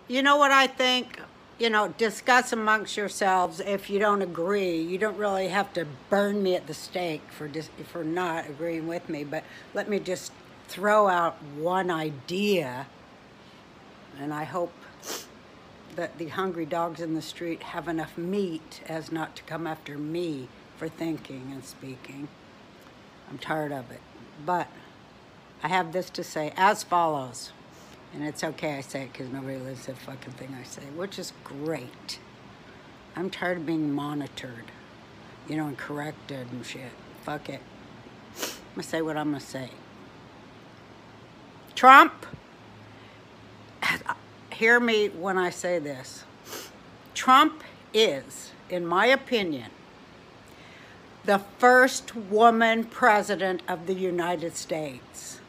You know what I think? Discuss amongst yourselves. If you don't agree, you don't really have to burn me at the stake for not agreeing with me. But let me just throw out one idea, and I hope that the hungry dogs in the street have enough meat as not to come after me for thinking and speaking. I'm tired of it. But I have this to say as follows. And it's okay I say it because nobody lives the fucking thing I say, which is great. I'm tired of being monitored, and corrected and shit. Fuck it. I'm gonna say what I'm gonna say. Trump, hear me when I say this. Trump is, in my opinion, the first woman president of the United States.